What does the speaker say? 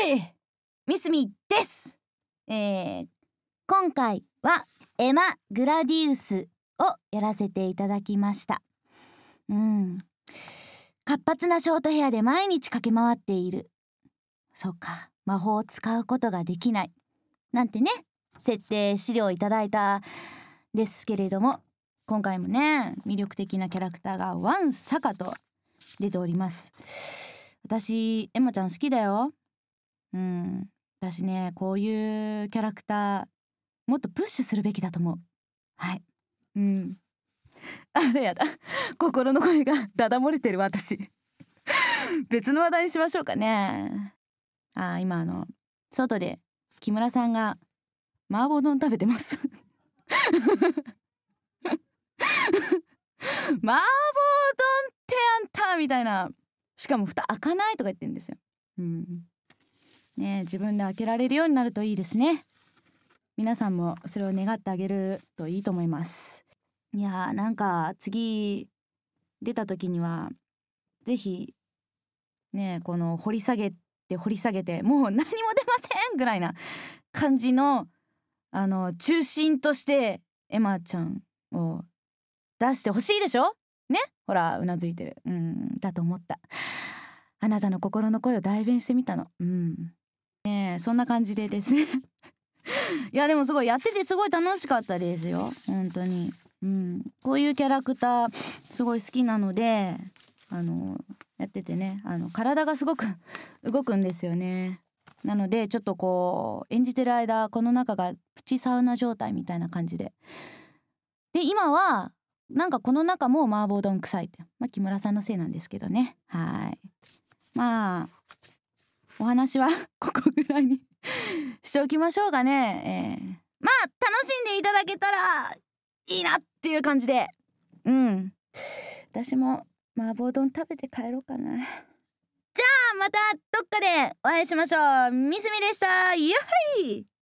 いミスミです。今回はエマ・グラディウスをやらせていただきました。活発なショートヘアで毎日駆け回っている。そうか、魔法を使うことができないなんてね、設定資料いただいたですけれども、今回もね、魅力的なキャラクターがワンサカと出ております。私エマちゃん好きだよ。私ね、こういうキャラクターもっとプッシュするべきだと思う。はい。あれやだ、心の声がダダ漏れてる私。別の話題にしましょうかね。今外で木村さんが麻婆丼食べてます。麻婆丼ってあんたみたいな、しかも蓋開かないとか言ってるんですよ。ね、自分で開けられるようになるといいですね。皆さんもそれを願ってあげるといいと思います。いやー、なんか次出た時にはぜひね、この掘り下げてもう何も出ませんぐらいな感じの中心としてエマちゃんを出してほしいでしょね。ほらうなずいてる。だと思った。あなたの心の声を代弁してみたの。ね、そんな感じでですね。いやでもすごいやっててすごい楽しかったですよ、本当に。こういうキャラクターすごい好きなので、やっててね、体がすごく動くんですよね。なのでちょっとこう演じてる間、この中がプチサウナ状態みたいな感じで今はなんかこの中も麻婆丼臭いって、木村さんのせいなんですけどね。お話はここぐらいにしておきましょうかね。楽しんでいただけたらいいなっていう感じで、私も麻婆丼食べて帰ろうかな。じゃあまたどっかでお会いしましょう。ミスミでした。イエーイ。